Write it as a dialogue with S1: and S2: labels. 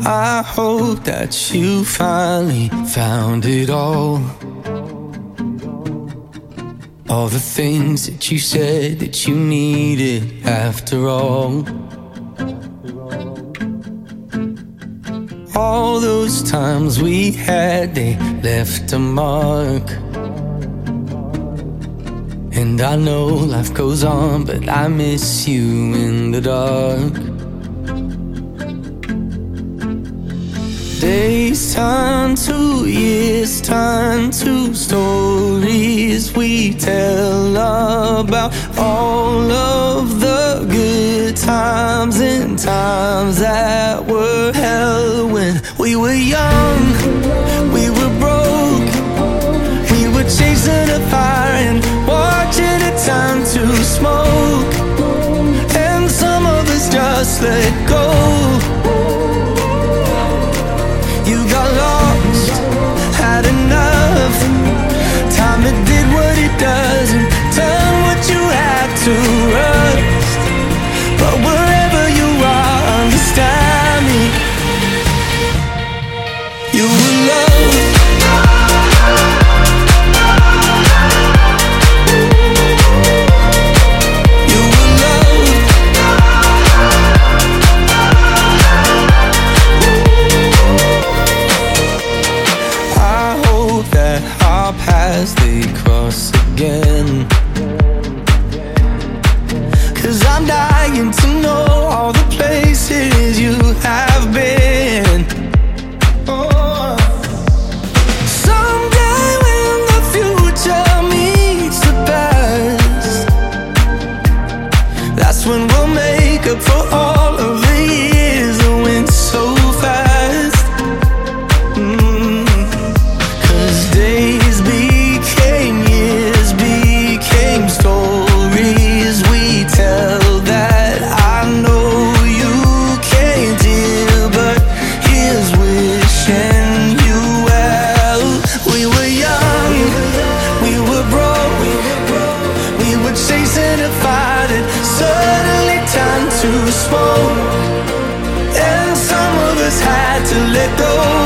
S1: I hope that you finally found it all. All the things that you said that you needed after all. All those times we had, they left a mark. And I know life goes on, but I miss you in the dark. Days turn to years, turn to stories we tell about all of the good times and times that were hell. When we were young, we were broke, we were chasing a fire and watching it turn to smoke. And some of us just let go. You got lost, had enough. Time it did what it does and done what you had to rust. But wherever you are, understand me. You were loved. You were loved. I hope that our paths they cross again. 'Cause I'm dying to know all the places you have been. Oh. Someday when the future meets the past, that's when we'll make up for all of the years that went so fast. 'Cause days became years, became stories we tell that I know you can't hear, but here's wishing you well. We were young, we were broke, we were chasing a fire that suddenly turned to smoke. And some of us had to let go.